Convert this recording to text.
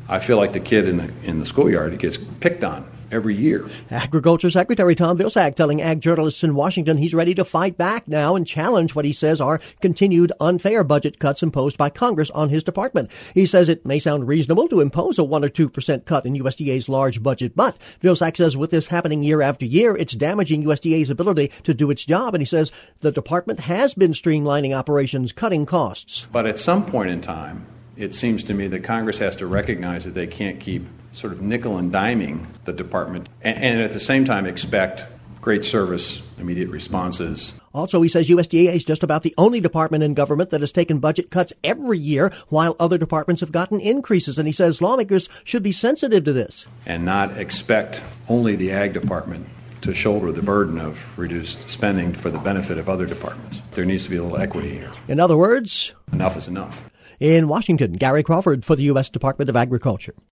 I feel like the kid in the schoolyard gets picked on every year. Agriculture Secretary Tom Vilsack telling ag journalists in Washington he's ready to fight back now and challenge what he says are continued unfair budget cuts imposed by Congress on his department. He says it may sound reasonable to impose a 1 or 2% cut in USDA's large budget, but Vilsack says with this happening year after year, it's damaging USDA's ability to do its job. And he says the department has been streamlining operations, cutting costs. But at some point in time, it seems to me that Congress has to recognize that they can't keep sort of nickel and diming the department and at the same time expect great service, immediate responses. Also, he says USDA is just about the only department in government that has taken budget cuts every year while other departments have gotten increases. And he says lawmakers should be sensitive to this. And not expect only the ag department to shoulder the burden of reduced spending for the benefit of other departments. There needs to be a little equity here. In other words, enough is enough. In Washington, Gary Crawford for the U.S. Department of Agriculture.